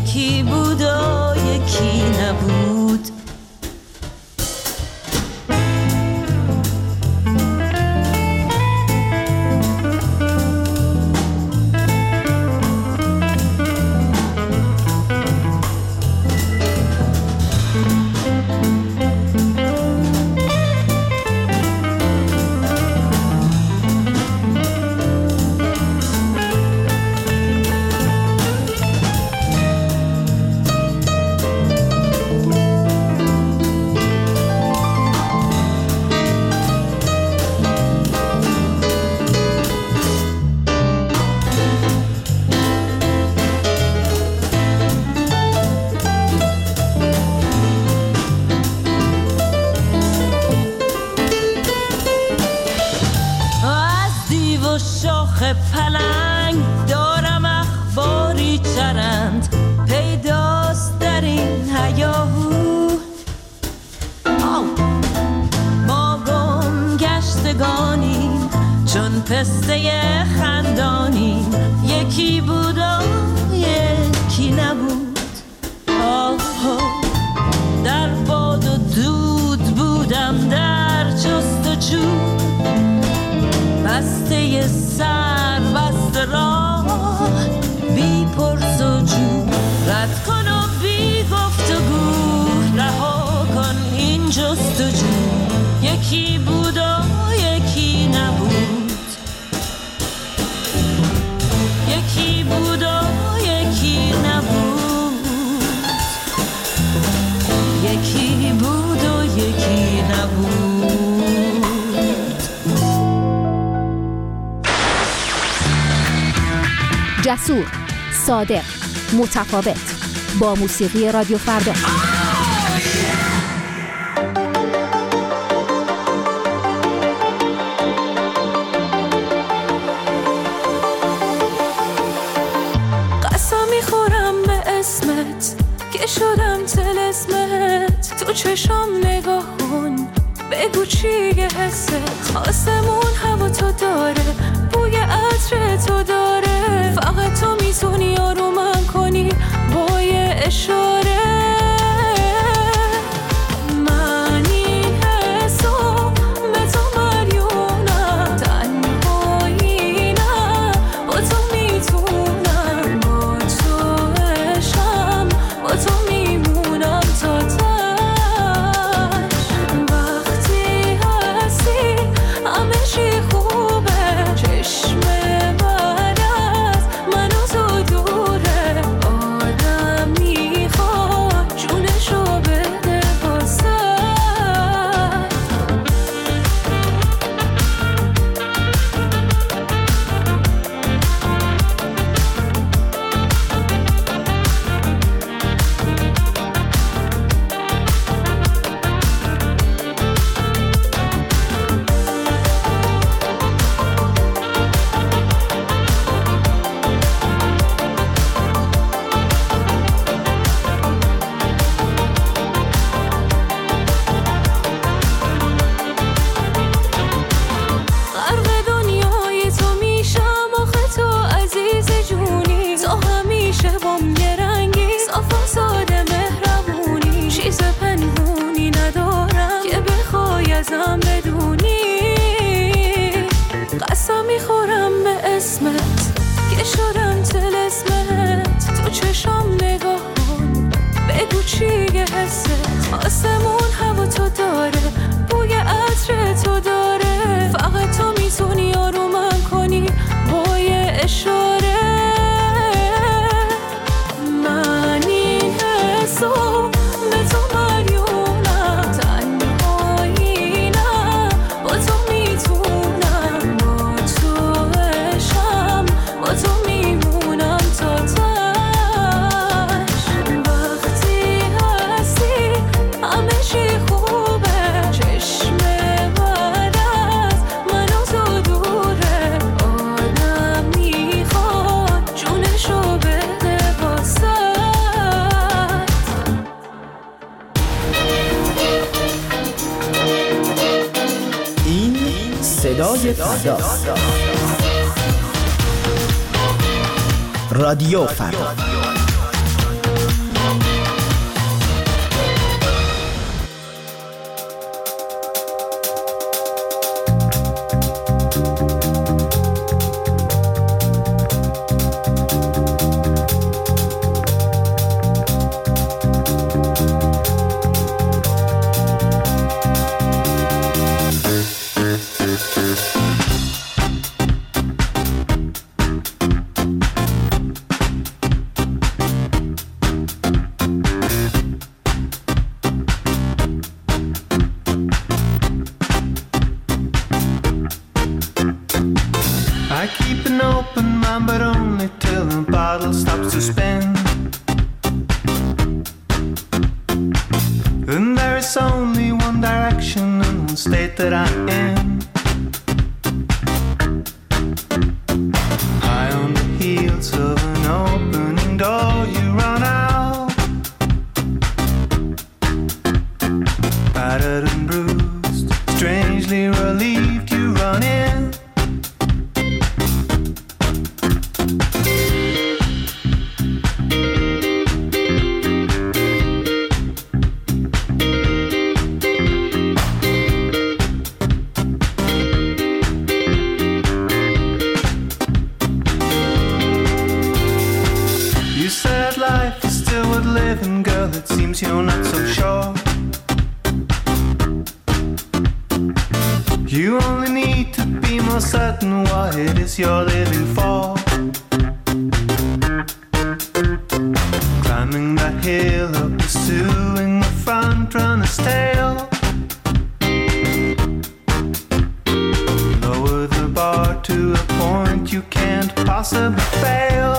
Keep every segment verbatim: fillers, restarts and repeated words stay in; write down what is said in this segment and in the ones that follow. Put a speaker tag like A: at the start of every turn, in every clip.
A: یکی بود و یکی نبود. شاخ پلنگ دارم اخباری چرند، پیداست در این هیاهو. ما گم گشتگانیم چون پسته خندانیم، یکی بود و یکی نبود. آه در باد و دود بودم، در جستجو، بسته سر بسته راه، بی پرس و جو. رد کن و بی گفت و گو، رها کن این جستجو. یکی بود و یکی نبود، یکی بود و یکی نبود، یکی بود و یکی نبود.
B: جسور، صادق، متفاوت، با موسیقی رادیو فردا.
C: قسم میخورم به اسمت که شدم طلسمت، تو چشام نگاه کن بگو چیه حست. آسمون هوا تو داره، بوی عطر تو داره، فقط تو میتونی آرومم کنی با یه اشاره. من این حسو به تو مریونم، تنهایی نه با تو میتونم، با تو عشقم با تو میمونم تا تا.
D: صدای فردا، رادیو فردا.
E: I keep an open mind, but only till the bottle stops to spin. And there is only one direction and one state that I'm in. High on the heels of an opening door, you run out, battered and bruised, strangely relieved, you run in. You're not so sure. You only need to be more certain what it is you're living for. Climbing that hill up, pursuing the front runner's tail. Lower the bar to a point you can't possibly fail.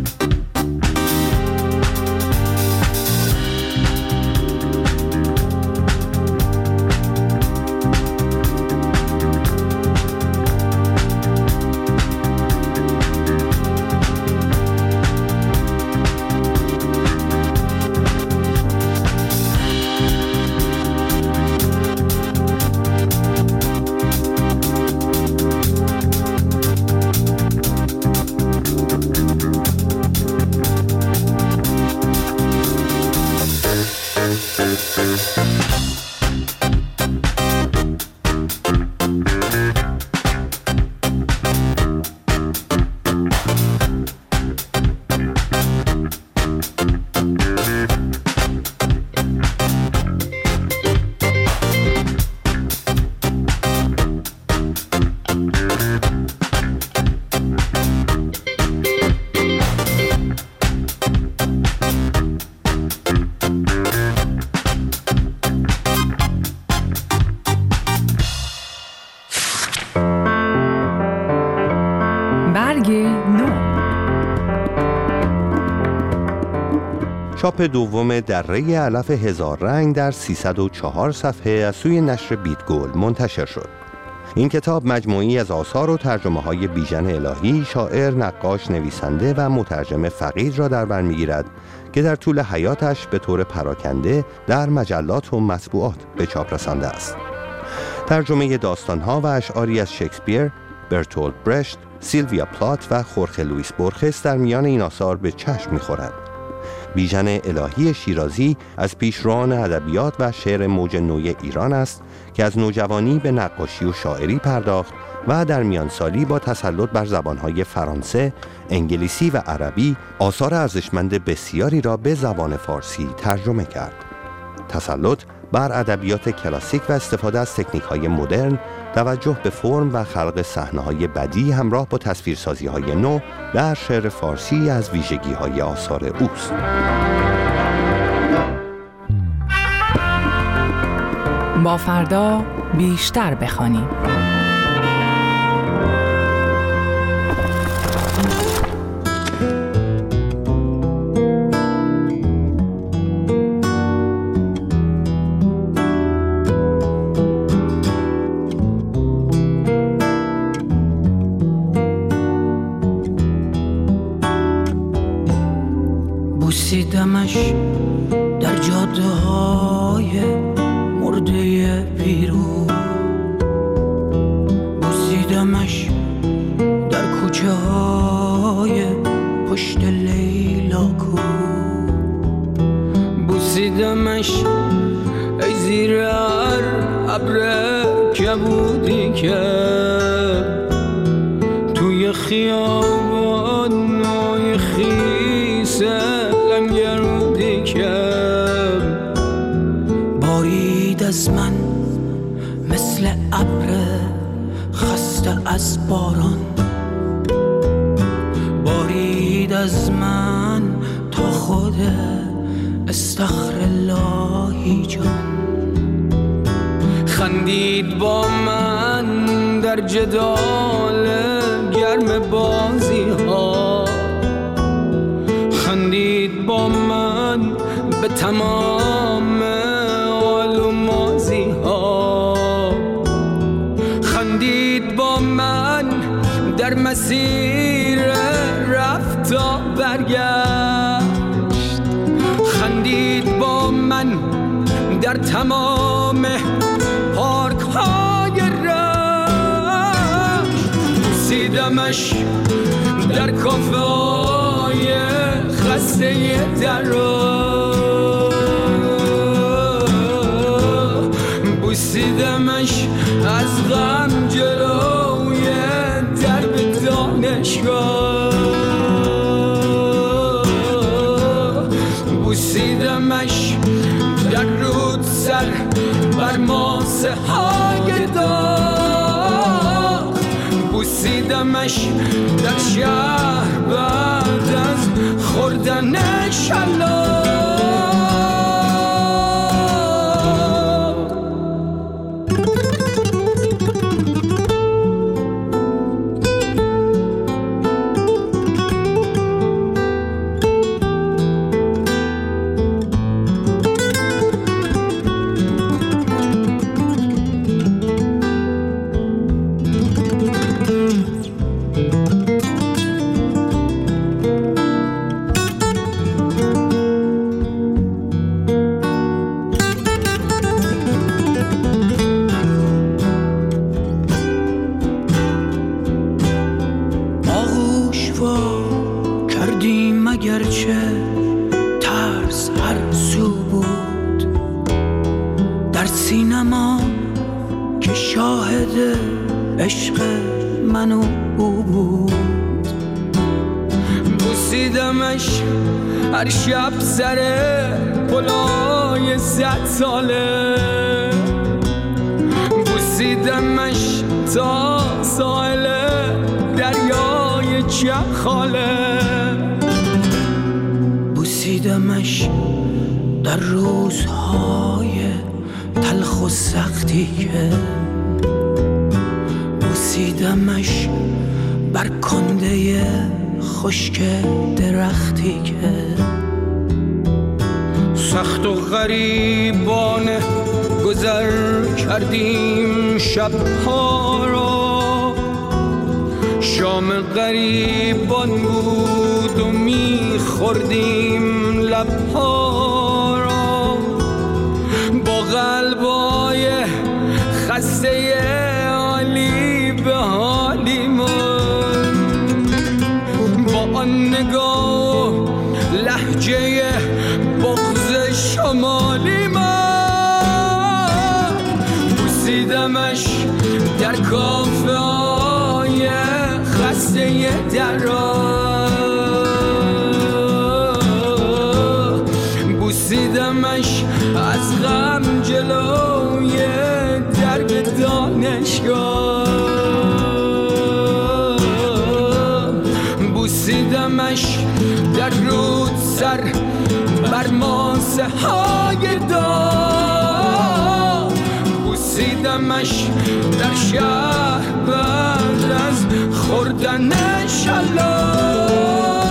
F: چاپ دوم دره علف هزار رنگ در سیصد و چهار صفحه از سوی نشر بیت گل منتشر شد. این کتاب مجموعی از آثار و ترجمه های بیژن الهی، شاعر، نقاش، نویسنده و مترجم فقید را در بر می‌گیرد که در طول حیاتش به طور پراکنده در مجلات و مطبوعات به چاپ رسانده است. ترجمه داستان‌ها و اشعاری از شکسپیر، برتولد برشت، سیلویا پلات و خورخه لوئیس بورخس در میان این آثار به چشم می‌خورد. بیژن الهی شیرازی از پیشروان ادبیات و شعر موج نوی ایران است که از نوجوانی به نقاشی و شاعری پرداخت و در میانسالی با تسلط بر زبانهای فرانسه، انگلیسی و عربی آثار ارزشمند بسیاری را به زبان فارسی ترجمه کرد. تسلط بر ادبیات کلاسیک و استفاده از تکنیک‌های مدرن، توجه به فرم و خلق صحنه‌های بدیعی همراه با تصویرسازی‌های نو در شعر فارسی از ویژگی‌های آثار اوست.
G: با فردا بیشتر بخوانیم.
H: بوسیدمش در جاده های مرده پیرو، بوسیدمش در کوچه های پشت لیلاکو، بوسیدمش ای زیر هر ابر کبودی که توی خیابانای خیسه لنگرودی که بارید از من مثل ابر خسته از باران، بارید از من تا خود استغفراللهی جان. خندید با من در جدال گرم بازی ها، خندید با من به تمام آل و مازی ها، خندید با من در مسیر رفت تا برگشت، خندید با من در تمام پارک های رشت، بوسیدمش در کافه های خسته درا، بوسیدمش از غم جلوی درب دانشگاه، بوسیدمش در رود سر بر ماسه های داغ، بوسیدمش در شهر بعد از خوردن شلاق. هر شب سر پلای صد ساله، بوسیدمش تا ساحل دریای چخاله، بوسیدمش در روزهای تلخ و سختی که، بوسیدمش بر کنده خشک درختی که، سخت و غریبانه گذر کردیم شبها را، شام غریبان بود و میخوردیم لبها را، با قلبای خسته عالی به حالی من، با آن نگاه لهجه بغض شمالی من، بوسیدمش در کافه های خسته درا، بوسیدمش از غم جلوی درب دانشگاه، بوسیدمش در رود سر بر ماسه های داغ، بوسیدمش در شهر بعد از خوردن شلاق.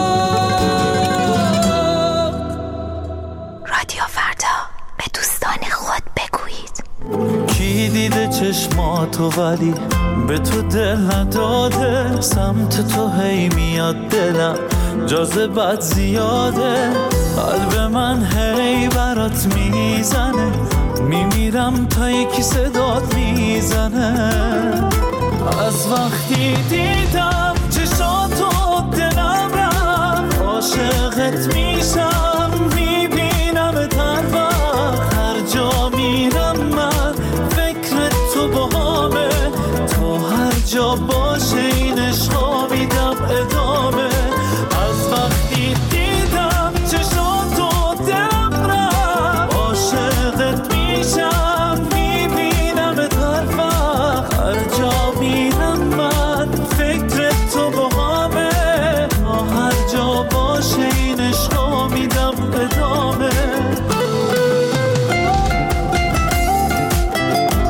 I: رادیو فردا، به دوستان خود بگویید.
J: کی دیده چشماتو ولی به تو دل نداده، سمت تو هی میاد دلم جاذبت زیاده، قلب من هی برات میزنه، میمیرم تا یکی صدات میزنه، از وقتی دیدم چشاتو دلم رفت، عاشقت میشم میبینم هر وقت، هر جا میرم من فکر تو باهامه، تو هر جا باشه این عشقا میدم ادامه، از وقتی دیدم چشاتو دلم رفت، عاشقت میشم میبینم هر وقت، هر جا میرم من فکر تو باهامه، تا هر جا باشه این عشقا میدم ادامه.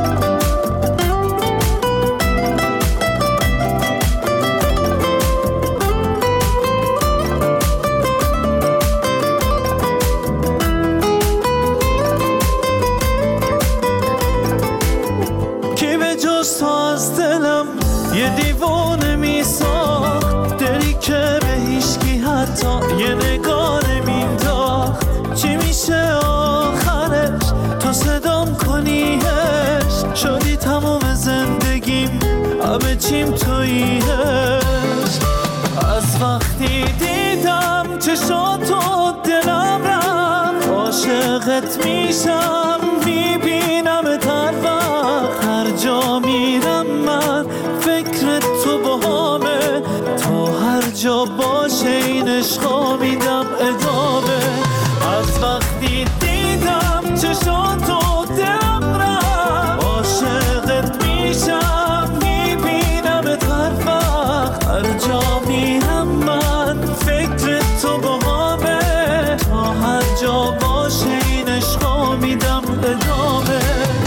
J: داشت تو از دلم یه دیوانه می ساخت، دلی که به هیچکی حتی یه نگاه نمینداخت. چی میشه آخرش تو صدام کنیش، شدی تمام زندگیم همه چیم توییش. از وقتی دیدم چشاتو دلم رفت، عاشقت میشم میبینم هر وقت. هر جا میرم من فکر تو باهامه، تا هر جا باشه این عشقا میدم ادامه. از وقتی دیدم چشاتو دلم رفت، عاشقت میشم میبینم هر وقت. هر جا میرم من فکر تو باهامه، تا هر جا باشه این عشقا میدم ادامه.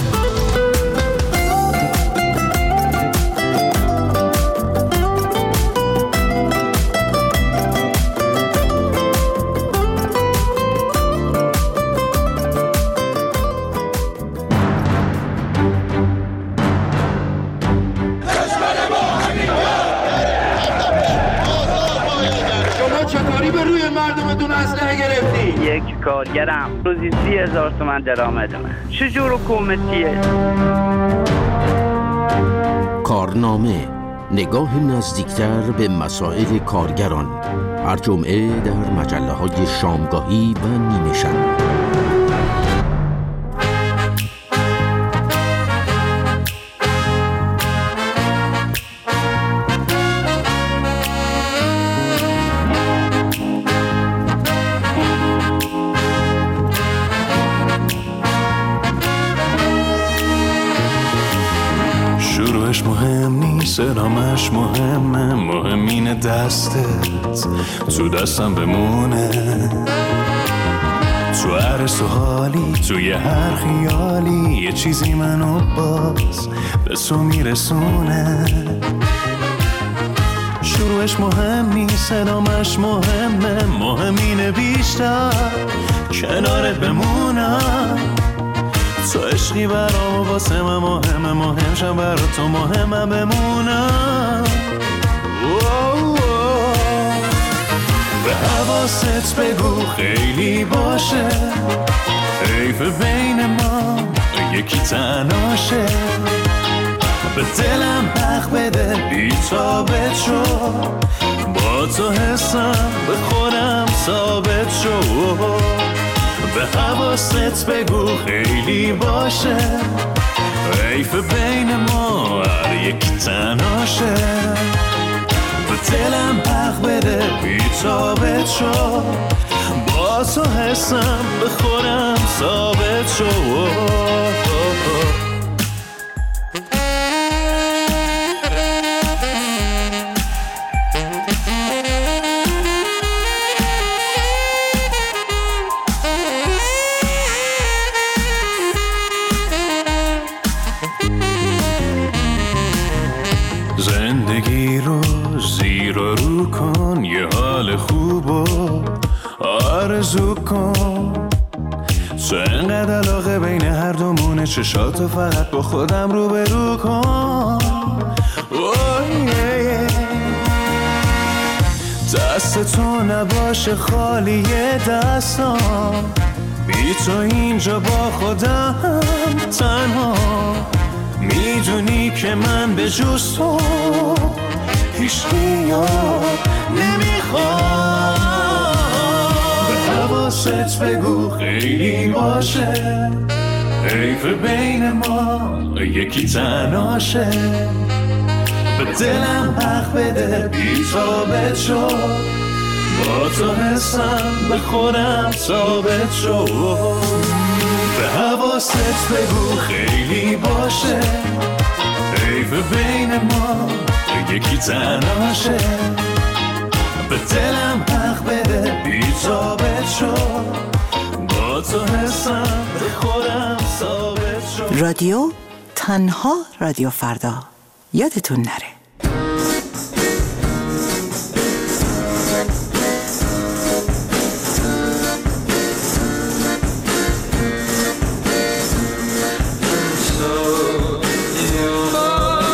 K: یک کارگرم روزی سی هزار تومن درآمدمه. چجور حکومتیه؟
L: کارنامه، نگاه نزدیکتر به مسائل کارگران، هر جمعه در مجله های شامگاهی و نیمه شب.
E: سرامش مهمه، مهمین دستت تو دستم بمونه. تو هر سوالی توی هر خیالی یه چیزی منو باز به تو میرسونه. شروعش مهم نیست، سرامش مهمه، مهمین بیشتر کنارت بمونم. تو عشقی برام واسه من مهمه، مهم شم برا تو مهمم بمونم. به حواست بگو خیلی باشه، حیف بین ما یکی تناشه. به دلم حق بده بی تابت شو، با تو حسم به خودم ثابت شو. به حواست بگو خیلی باشه، حیف بین ما هر یک تناشه. به دلم حق بده بی تابت شو، با تو حسم به خودم ثابت شو. زندگی رو زیر و رو کن، یه حال خوب و آرزو کن. تو انقدر علاقه بین هر دومونه، چشاتو فقط با خودم رو به رو کن. دست تو نباشه خالی دستام، بی تو اینجا با خودم تنها. میدونی که من به جز تو هیچ یاد نمیخوام. به حواست بگو خیلی باشه، حیف بین ما یکی تناشه. به دلم حق بده بی تابت شو، با تو حسم به خودم ثابت شو. به حواست بگو خیلی باشه، حیف بین ما یکی تناشه. به دلم حق بده بی تابت شو، با تو حسم به خودم ثابت شو.
M: رادیو تنها رادیو فردا، یادتون نره.
E: So you are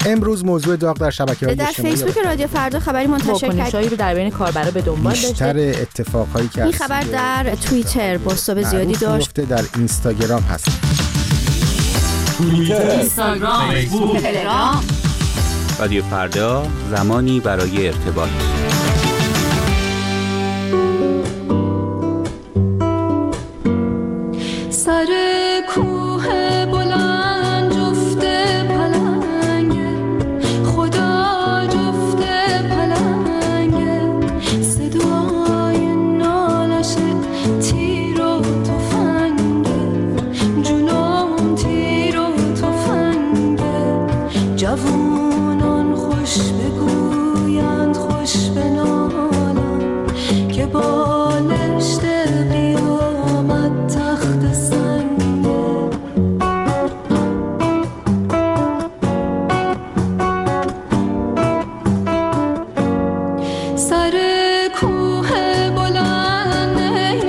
N: امروز موضوع داغ در شبکه‌های
O: در
N: اجتماعی
O: فیسبوک رادیو فردا خبری منتشر کرد.
P: واکنش‌هایی رو در بین کاربرا به دنبال داشته.
N: بیشتر اتفاقایی که
O: این خبر در توییتر بازتاب زیادی داشت.
N: در اینستاگرام هست.
Q: توییتر، اینستاگرام، فیسبوک، تلگرام. رادیو فردا، زمانی برای ارتباط.
C: سر کوه بلند جفت پلنگه، خدا جفت پلنگه، صدای نالش تیر و تفنگه، جونم تیر و تفنگه، جوونان خوش بگویند خوش بنالن که بالشت قیامت تخت سنگه. سر کوه بلند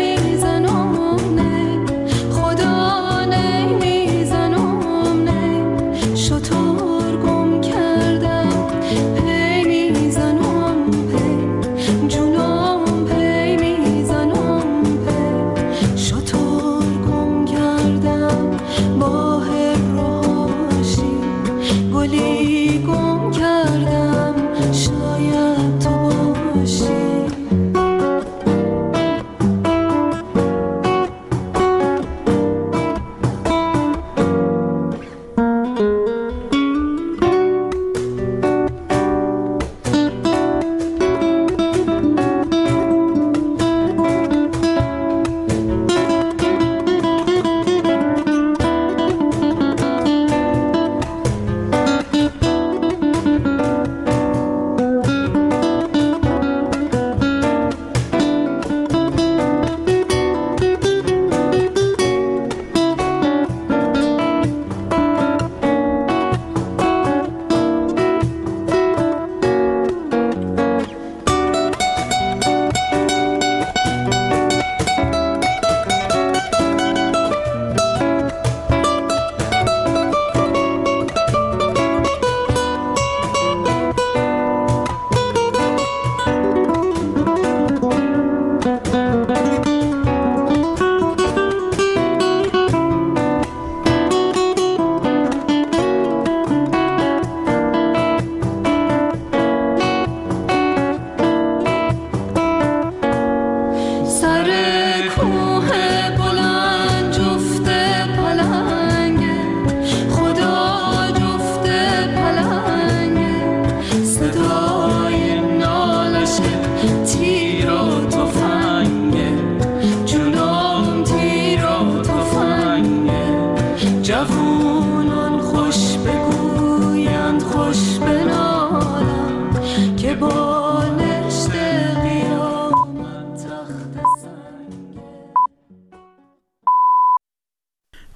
C: نمیزنم نه، خدا نمیزنم نه، شطور گم کردم پی میزنم پی، جونم پی میزنم پی، شطور گم کردم با هراشی، گلی گم کردم شاید تو باشی. جوونان خوش بگو